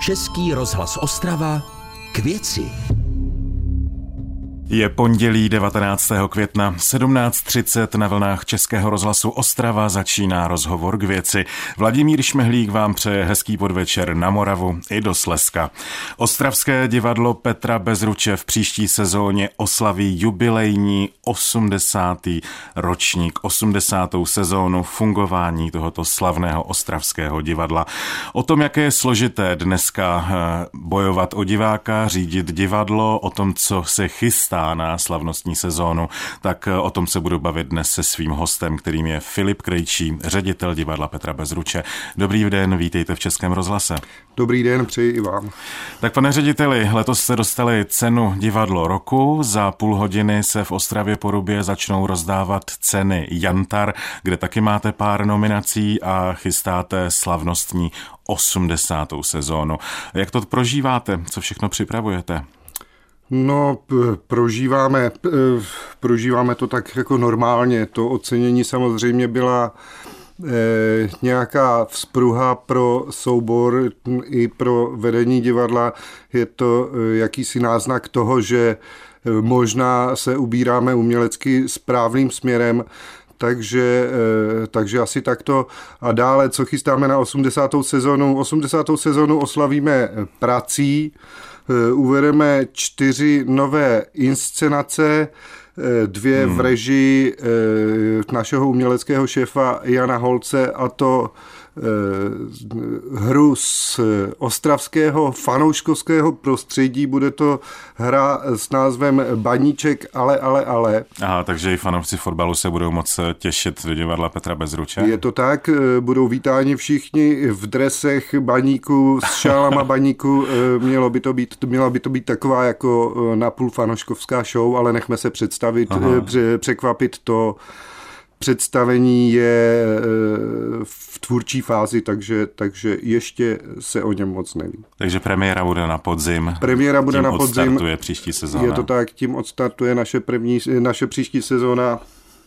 Český rozhlas Ostrava k věci. Je pondělí 19. května 17:30 na vlnách Českého rozhlasu Ostrava začíná rozhovor k věci. Vladimír Šmehlík vám přeje hezký podvečer na Moravu i do Slezska. Ostravské divadlo Petra Bezruče v příští sezóně oslaví jubilejní 80. ročník, 80. sezónu fungování tohoto slavného ostravského divadla. O tom, jaké je složité dneska bojovat o diváka, řídit divadlo, o tom, co se chystá na slavnostní sezónu, tak o tom se budu bavit dnes se svým hostem, kterým je Filip Krejčí, ředitel divadla Petra Bezruče. Dobrý den, vítejte v Českém rozhlase. Dobrý den, přeji i vám. Tak pane řediteli, letos jste dostali cenu Divadlo roku, za půl hodiny se v Ostravě Porubě začnou rozdávat ceny Jantar, kde taky máte pár nominací a chystáte slavnostní 80. sezónu. Jak to prožíváte? Co všechno připravujete? No, prožíváme to tak jako normálně. To ocenění samozřejmě byla nějaká vzpruha pro soubor i pro vedení divadla. Je to jakýsi náznak toho, že možná se ubíráme umělecky správným směrem, takže asi takto. A dále, co chystáme na 80. sezónu? 80. sezónu oslavíme prací. Uvedeme 4 nové inscenace, 2 v režii našeho uměleckého šéfa Jana Holce, a to hru z ostravského fanouškovského prostředí. Bude to hra s názvem Baníček, ale. Aha, takže i fanoušci fotbalu se budou moc těšit do divadla Petra Bezruče? Je to tak, budou vítáni všichni v dresech baníků, s šálama baníků. Měla by to být taková jako napůl fanouškovská show, ale nechme se překvapit. To představení je v tvůrčí fázi, takže ještě se o něm moc neví. Takže premiéra bude na podzim. Odstartuje příští sezóna. Je to tak, tím odstartuje naše příští sezóna.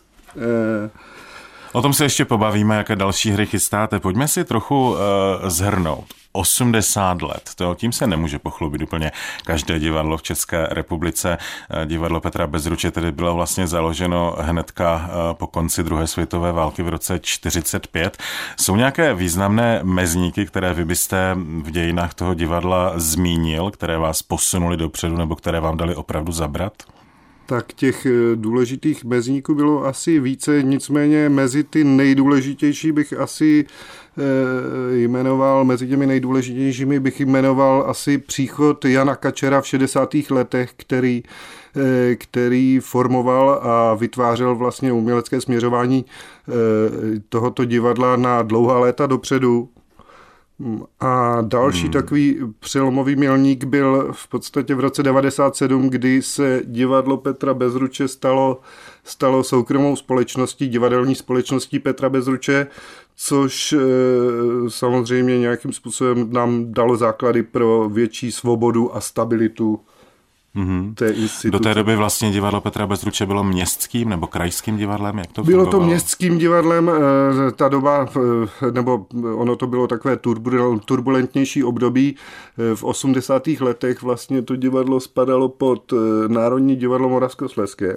O tom se ještě pobavíme, jaké další hry chystáte. Pojďme si trochu shrnout. 80 let, tím se nemůže pochlubit úplně každé divadlo v České republice. Divadlo Petra Bezruče tedy bylo vlastně založeno hnedka po konci druhé světové války v roce 1945. Jsou nějaké významné mezníky, které vy byste v dějinách toho divadla zmínil, které vás posunuli dopředu nebo které vám dali opravdu zabrat? Tak těch důležitých mezníků bylo asi více, nicméně mezi ty nejdůležitější bych asi jmenoval, mezi těmi nejdůležitějšími bych jmenoval asi příchod Jana Kačera v 60. letech, který formoval a vytvářel vlastně umělecké směřování tohoto divadla na dlouhá léta dopředu. A další takový přelomový milník byl v podstatě v roce 1997, kdy se divadlo Petra Bezruče stalo soukromou společností, divadelní společností Petra Bezruče, což samozřejmě nějakým způsobem nám dalo základy pro větší svobodu a stabilitu té instituce. Do té doby vlastně divadlo Petra Bezruče bylo městským nebo krajským divadlem? Jak to bylo to městským divadlem, ta doba, nebo ono to bylo takové turbulentnější období. V 80. letech vlastně to divadlo spadalo pod Národní divadlo Moravskoslezské.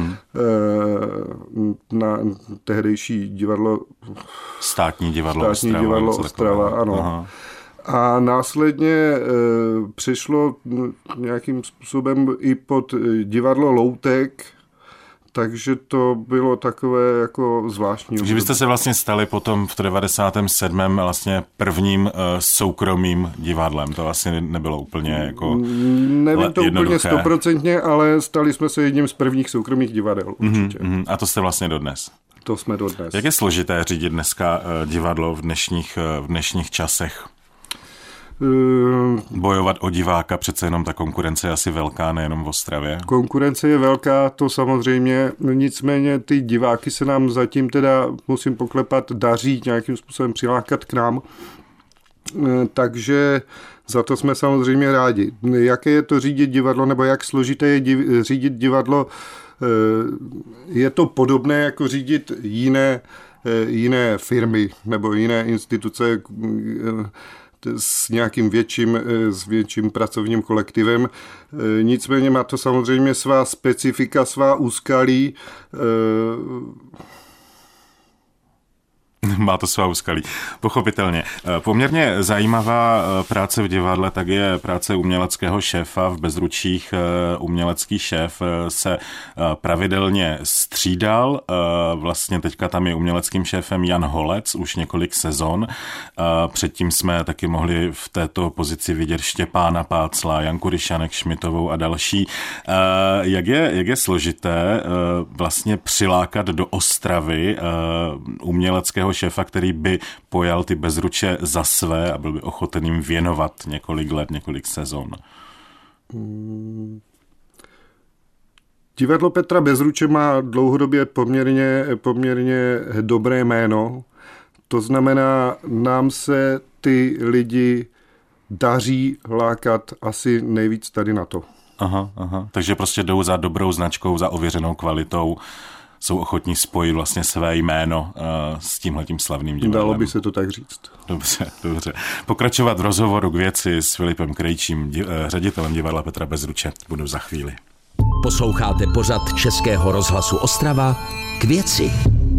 Na tehdejší divadlo Státní divadlo Ostrava, ano. Aha. A následně přešlo nějakým způsobem i pod divadlo Loutek, takže to bylo takové jako zvláštní. Takže vy jste se vlastně stali potom v 97. vlastně prvním soukromým divadlem. To vlastně nebylo úplně jako nevím to úplně 100%, ale stali jsme se jedním z prvních soukromých divadel určitě. A to jste vlastně dodnes? To jsme dodnes. Jak je složité řídit dneska divadlo v dnešních časech? Bojovat o diváka, přece jenom ta konkurence je asi velká, nejenom v Ostravě. Konkurence je velká, to samozřejmě, nicméně ty diváky se nám zatím teda, musím poklepat, daří nějakým způsobem přilákat k nám, takže za to jsme samozřejmě rádi. Jaké je to řídit divadlo, nebo jak složité je řídit divadlo, je to podobné jako řídit jiné firmy nebo jiné instituce. s nějakým větším pracovním kolektivem. Nicméně má to samozřejmě svá specifika, svá úskalí. Má to svá úskalí. Pochopitelně. Poměrně zajímavá práce v divadle, tak je práce uměleckého šéfa. V Bezručích umělecký šéf se pravidelně střídal. Vlastně teďka tam je uměleckým šéfem Jan Holec už několik sezon. Předtím jsme taky mohli v této pozici vidět Štěpána Pácla, Janku Ryšanek Šmitovou a další. Jak je složité vlastně přilákat do Ostravy uměleckého šéfa, který by pojal ty Bezruče za své a byl by ochoten jim věnovat několik let, několik sezon? Divadlo Petra Bezruče má dlouhodobě poměrně dobré jméno. To znamená, nám se ty lidi daří lákat asi nejvíc tady na to. Aha. Takže prostě jdou za dobrou značkou, za ověřenou kvalitou, jsou ochotní spojit vlastně své jméno s tímhletím slavným divadlem. Dalo by se to tak říct. Dobře. Pokračovat v rozhovoru k věci s Filipem Krejčím, ředitelem divadla Petra Bezruče, budu za chvíli. Posloucháte pořad Českého rozhlasu Ostrava K věci.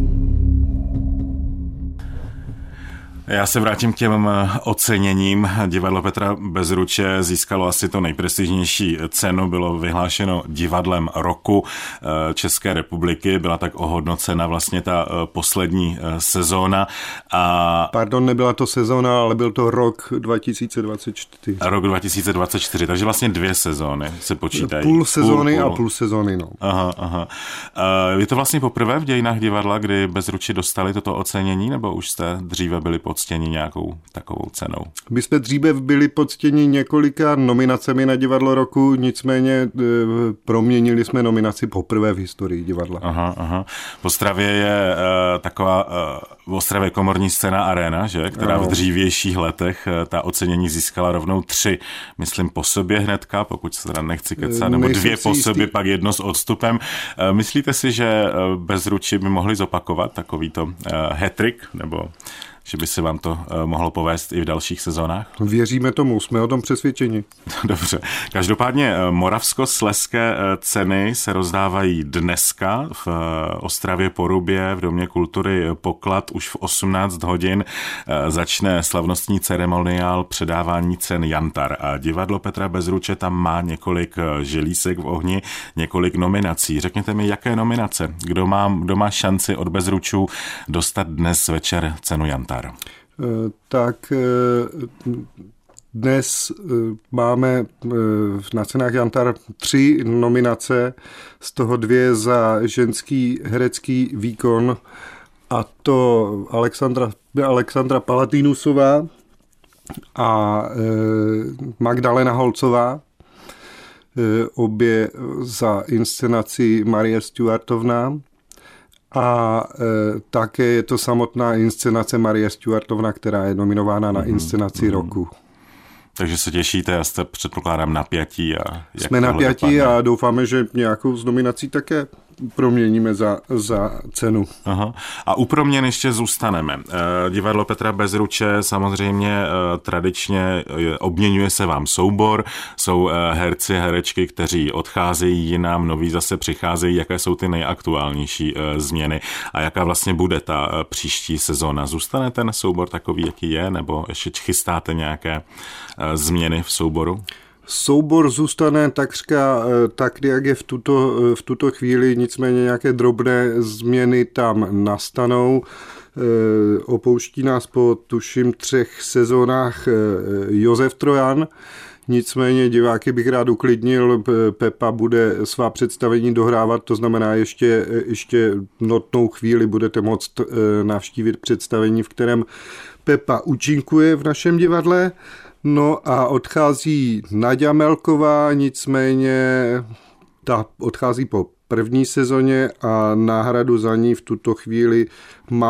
Já se vrátím k těm oceněním. Divadlo Petra Bezruče získalo asi to nejprestižnější cenu, bylo vyhlášeno divadlem roku České republiky, byla tak ohodnocena vlastně ta poslední sezóna. Pardon, nebyla to sezóna, ale byl to rok 2024. Rok 2024, takže vlastně 2 sezóny se počítají. Půl sezóny a půl sezóny, no. Aha. Je to vlastně poprvé v dějinách divadla, kdy Bezruči dostali toto ocenění, nebo už jste dříve byli poctěni nějakou takovou cenou? My jsme dříve byli poctěni několika nominacemi na divadlo roku, nicméně proměnili jsme nominaci poprvé v historii divadla. Aha. V Ostravě je taková v Ostravě komorní scéna Arena, že? Která v dřívějších letech ta ocenění získala rovnou 3, myslím po sobě hnedka, pokud se teda nechci kecat, nebo 2 po sobě, pak 1 s odstupem. Myslíte si, že Bezruči by mohli zopakovat takovýto hat-trick, nebo že by se vám to mohlo povést i v dalších sezónách? Věříme tomu, jsme o tom přesvědčeni. Dobře. Každopádně moravskoslezské ceny se rozdávají dneska v Ostravě Porubě v Domě kultury Poklad. Už v 18 hodin začne slavnostní ceremoniál předávání cen Jantar. A divadlo Petra Bezruče tam má několik želísek v ohni, několik nominací. Řekněte mi, jaké nominace? Kdo má šanci od Bezručů dostat dnes večer cenu Jantar? Tak dnes máme na cenách Jantar 3 nominace, z toho 2 za ženský herecký výkon, a to Alexandra Palatinusová a Magdalena Holcová, obě za inscenaci Marie Stuartovna. A také je to samotná inscenace Marie Stuartovna, která je nominována na inscenaci roku. Takže se těšíte a jste, předpokládám, napjatí. Jsme napjatí a doufáme, že nějakou z nominací také proměníme za cenu. Aha. A u proměn ještě zůstaneme. Divadlo Petra Bezruče samozřejmě tradičně obměňuje se vám soubor, jsou herci, herečky, kteří odcházejí jinam, noví zase přicházejí. Jaké jsou ty nejaktuálnější změny a jaká vlastně bude ta příští sezóna? Zůstane ten soubor takový, jaký je, nebo ještě chystáte nějaké změny v souboru? Soubor zůstane takřka tak, jak je v tuto chvíli, nicméně nějaké drobné změny tam nastanou. Opouští nás po tuším 3 sezónách Josef Trojan, nicméně diváky bych rád uklidnil, Pepa bude svá představení dohrávat, to znamená ještě notnou chvíli budete moct navštívit představení, v kterém Pepa účinkuje v našem divadle. No a odchází Naďa Melková, nicméně ta odchází po první sezóně a náhradu za ní v tuto chvíli máme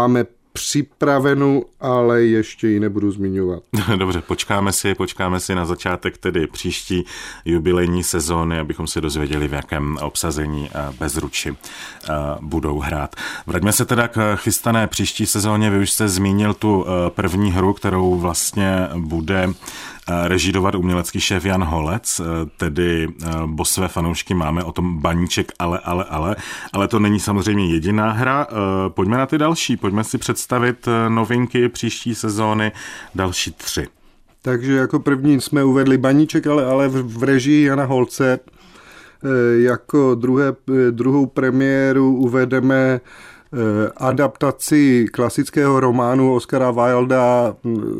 připravenu, ale ještě ji nebudu zmiňovat. Dobře, počkáme si na začátek tedy příští jubilejní sezóny, abychom se dozvěděli, v jakém obsazení Bezruči budou hrát. Vraťme se teda k chystané příští sezóně. Vy už jste zmínil tu první hru, kterou vlastně bude režírovat umělecký šéf Jan Holec, tedy Bossové fanoušky máme o tom Baníček, ale to není samozřejmě jediná hra. Pojďme na ty další, pojďme si představit novinky příští sezóny, další 3. Takže jako první jsme uvedli Baníček, ale v režii Jana Holce. Jako druhou premiéru uvedeme adaptaci klasického románu Oscara Wilda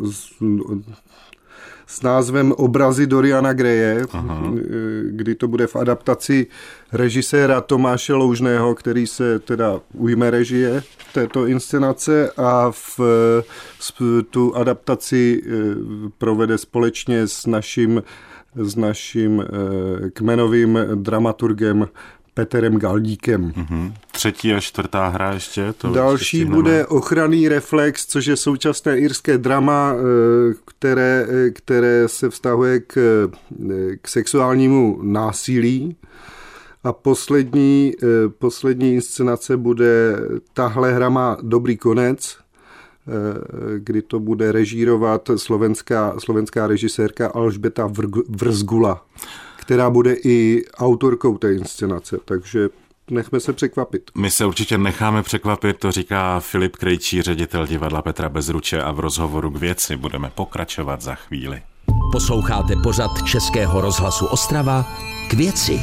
s názvem Obrazy Doriana Greje, kdy to bude v adaptaci režiséra Tomáše Loužného, který se teda ujme režie této inscenace a tu adaptaci provede společně s naším kmenovým dramaturgem Petrem Galdíkem. 3. a 4. hra ještě? Další bude Ochranný reflex, což je současné irské drama, které se vztahuje k sexuálnímu násilí. A poslední inscenace bude Tahle hra má dobrý konec, kdy to bude režírovat slovenská režisérka Alžbeta Vrzgula, která bude i autorkou té inscenace, takže nechme se překvapit. My se určitě necháme překvapit, to říká Filip Krejčí, ředitel divadla Petra Bezruče, a v rozhovoru k věci budeme pokračovat za chvíli. Posloucháte pořad Českého rozhlasu Ostrava K věci.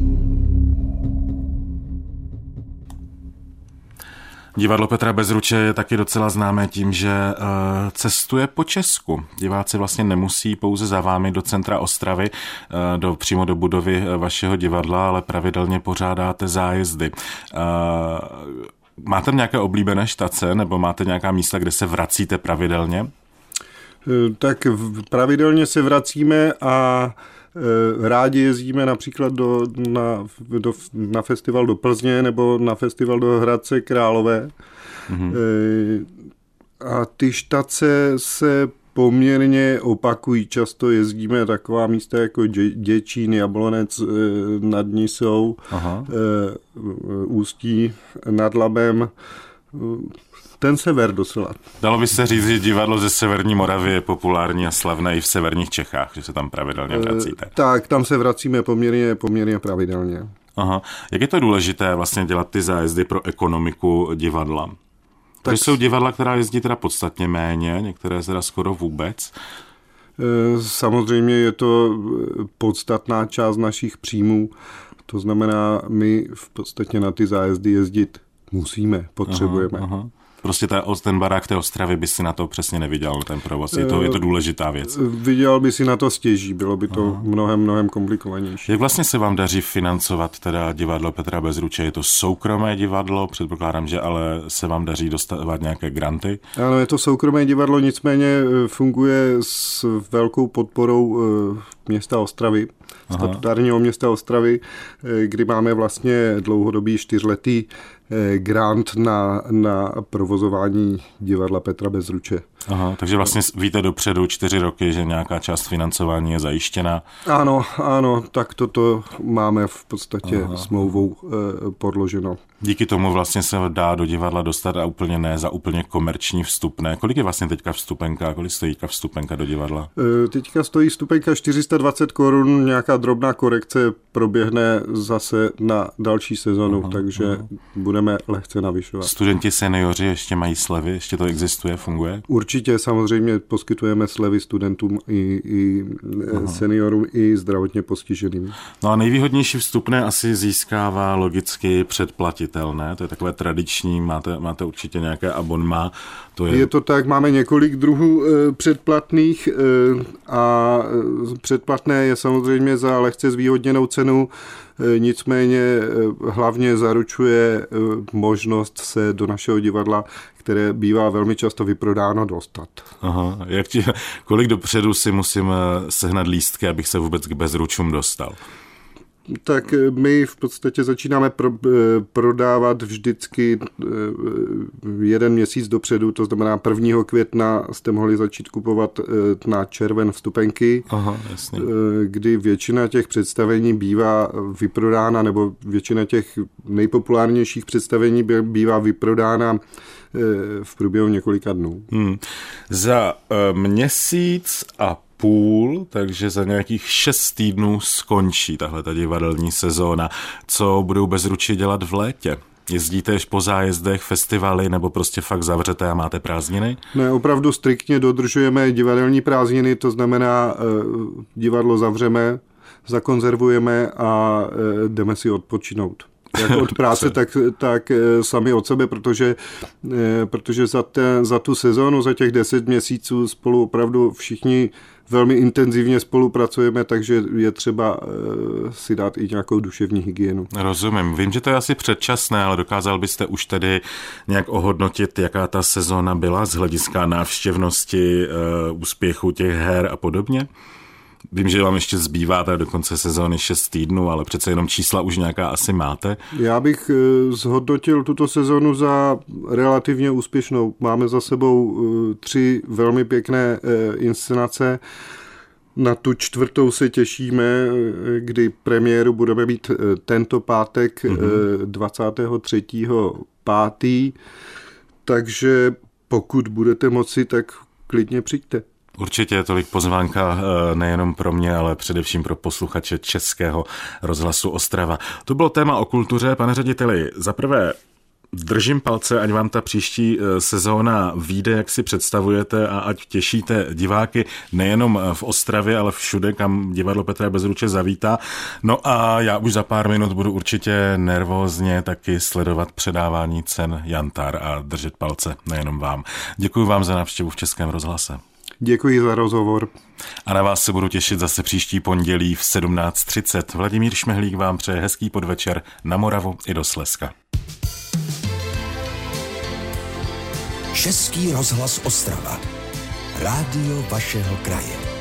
Divadlo Petra Bezruče je taky docela známé tím, že cestuje po Česku. Diváci vlastně nemusí pouze za vámi do centra Ostravy, přímo do budovy vašeho divadla, ale pravidelně pořádáte zájezdy. Máte nějaké oblíbené štace nebo máte nějaká místa, kde se vracíte pravidelně? Tak pravidelně se vracíme a rádi jezdíme například na festival do Plzně nebo na festival do Hradce Králové. A ty štace se poměrně opakují. Často jezdíme taková místa jako Děčín, Jablonec nad Nisou, Ústí nad Labem. Ten sever docela. Dalo by se říct, že divadlo ze severní Moravy je populární a slavné i v severních Čechách, že se tam pravidelně vracíte. Tak, tam se vracíme poměrně pravidelně. Jak je to důležité vlastně dělat ty zájezdy pro ekonomiku divadla? Takže jsou divadla, která jezdí teda podstatně méně, některé teda skoro vůbec. Samozřejmě je to podstatná část našich příjmů, to znamená, my v podstatě na ty zájezdy jezdit musíme, potřebujeme. Prostě ten barák té Ostravy by si na to přesně nevydělal, ten provoz. Je to důležitá věc. Vydělal by si na to stěží, bylo by to mnohem komplikovanější. Jak vlastně se vám daří financovat teda divadlo Petra Bezruče? Je to soukromé divadlo, předpokládám, že ale se vám daří dostávat nějaké granty? Ano, je to soukromé divadlo, nicméně funguje s velkou podporou města Ostravy, statutárního města Ostravy, kdy máme vlastně dlouhodobý 4letý grant na provozování divadla Petra Bezruče. Takže vlastně víte dopředu 4 roky, že nějaká část financování je zajištěna? Ano, tak toto máme v podstatě smlouvou podloženo. Díky tomu vlastně se dá do divadla dostat a úplně ne za úplně komerční vstupné. Kolik je vlastně teďka vstupenka? Kolik stojí vstupenka do divadla? Teďka stojí vstupenka 420 korun, nějaká drobná korekce proběhne zase na další sezonu, takže budeme lehce navyšovat. Studenti, seniori ještě mají slevy? Ještě to existuje, funguje? Určitě, samozřejmě poskytujeme slevy studentům i seniorům, i zdravotně postiženým. No a nejvýhodnější vstupné asi získává logicky předplatitelné, to je takové tradiční, máte určitě nějaké abonma. Je to tak, máme několik druhů předplatných a předplatné je samozřejmě za lehce zvýhodněnou cenu, nicméně hlavně zaručuje možnost se do našeho divadla, které bývá velmi často vyprodáno, dostat. Kolik dopředu si musím sehnat lístky, abych se vůbec k Bezručům dostal? Tak my v podstatě začínáme prodávat vždycky 1 měsíc dopředu, to znamená 1. května jste mohli začít kupovat na červen vstupenky. Aha, jasně. Kdy většina těch představení bývá vyprodána, nebo většina těch nejpopulárnějších představení bývá vyprodána v průběhu několika dnů. Za měsíc a půl, takže za nějakých 6 týdnů skončí tahle ta divadelní sezóna. Co budou Bezruči dělat v létě? Jezdíte po zájezdech, festivaly, nebo prostě fakt zavřete a máte prázdniny? Ne, opravdu striktně dodržujeme divadelní prázdniny, to znamená divadlo zavřeme, zakonzervujeme a jdeme si odpočinout. Jak od práce, tak sami od sebe, protože za tu sezónu, za těch 10 měsíců spolu opravdu všichni velmi intenzivně spolupracujeme, takže je třeba si dát i nějakou duševní hygienu. Rozumím. Vím, že to je asi předčasné, ale dokázal byste už tedy nějak ohodnotit, jaká ta sezóna byla z hlediska návštěvnosti, úspěchu těch her a podobně? Vím, že vám ještě zbývá do konce sezóny 6 týdnů, ale přece jenom čísla už nějaká asi máte. Já bych zhodnotil tuto sezónu za relativně úspěšnou. Máme za sebou 3 velmi pěkné inscenace. Na tu 4. se těšíme, kdy premiéru budeme mít tento pátek 23.5. Takže pokud budete moci, tak klidně přijďte. Určitě je tolik pozvánka nejenom pro mě, ale především pro posluchače Českého rozhlasu Ostrava. To bylo téma o kultuře. Pane řediteli, zaprvé držím palce, ať vám ta příští sezóna vyjde, jak si představujete, a ať těšíte diváky nejenom v Ostravě, ale všude, kam divadlo Petra Bezruče zavítá. No a já už za pár minut budu určitě nervózně taky sledovat předávání cen Jantar a držet palce nejenom vám. Děkuji vám za návštěvu v Českém rozhlase. Děkuji za rozhovor. A na vás se budu těšit zase příští pondělí v 17:30. Vladimír Šmehlík vám přeje hezký podvečer na Moravu i do Slezska. Český rozhlas Ostrava. Rádio vašeho kraje.